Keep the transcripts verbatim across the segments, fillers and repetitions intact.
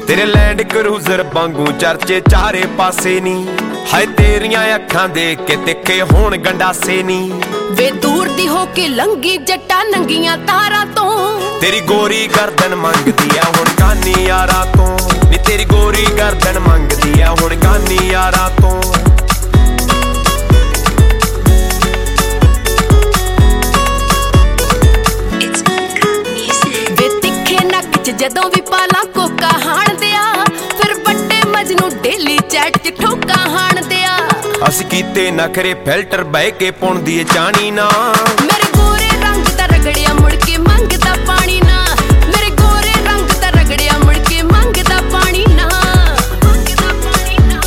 तेरे land cruiser वांगू चर्चे चारे पासे नी हाय तेरियां अखां देख के तिखे होण गंडासे नी वे दूर दी हो के लंगी जट्टा नंगियां तारा तो तेरी गोरी गर्दन मंगदी है हुण गानी यारा तो नी तेरी गोरी गर्दन मंगदी है हुण गानी यारा तो जदों भी पाला कोका हाण दिया फिर बट्टे मजनू डेली चैट च ठोका हाण दिया अस कीते नखरे फिल्टर बह के पुणदी चाणी ना मेरे गोरे रंग दा रगड़िया मुड़ के मंगदा पानी ना मेरे गोरे रंग दा रगड़िया मुड़ के मंगदा पानी ना मंगदा पानी ना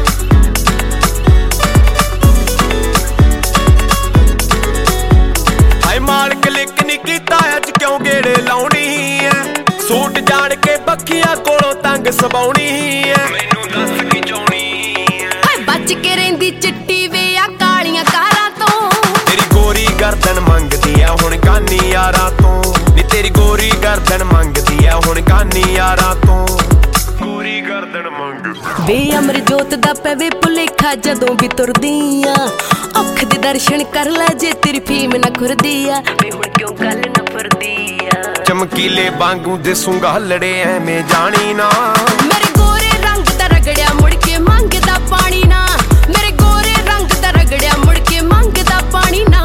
हाय मार क्लिक नहीं कीता अज क्यों गेड़े लाउणी है सूट जान के बखिया कोलों तंग सबाउणी है मैनू दस की चाउणी हाय बच के रहिंदी चिट्टी वे आ कालियां कारां तो तेरी गोरी गर्दन मंगदी है हुण गानी यारा तो नी तेरी गोरी गर्दन मंगदी है हुण गानी यारा तो गोरी गर्दन मंगदी वे अमर जोत दा पवे भुलेखा जदों भी तुरदी आ अख दे दर्शन कर ले जे तेरी फीम ना खुरदी आ वे हुण क्यों गल ना फरदी आ चमकीले वांगू दिसूंगा हलड़े ऐवें जानी ना मेरे गोरे रंग दा रगड़िया मुड़ के मंगदा पानी ना मेरे गोरे रंग दा रगड़िया मुड़ के मंगदा पानी ना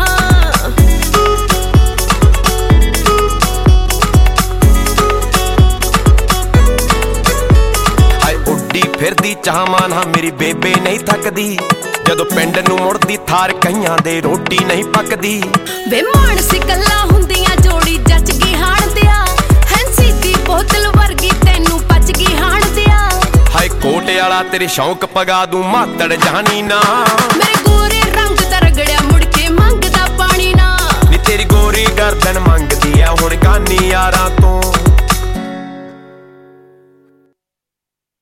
हाय उड्डी फिरदी चाहवां ना मेरी बेबे नहीं थकदी जदों पिंड नूं मुड़दी थार कईयां दे रोटी नहीं पकदी वे मानसी गल्लां हुंदियां जोड़ी जच गई हाण दिया हैंसी दी बोतल वर्गी तैनू पच गई हाण दिया हाय कोटे वाला तेरे शौक पगा दूं मातड़ जानी ना मेरे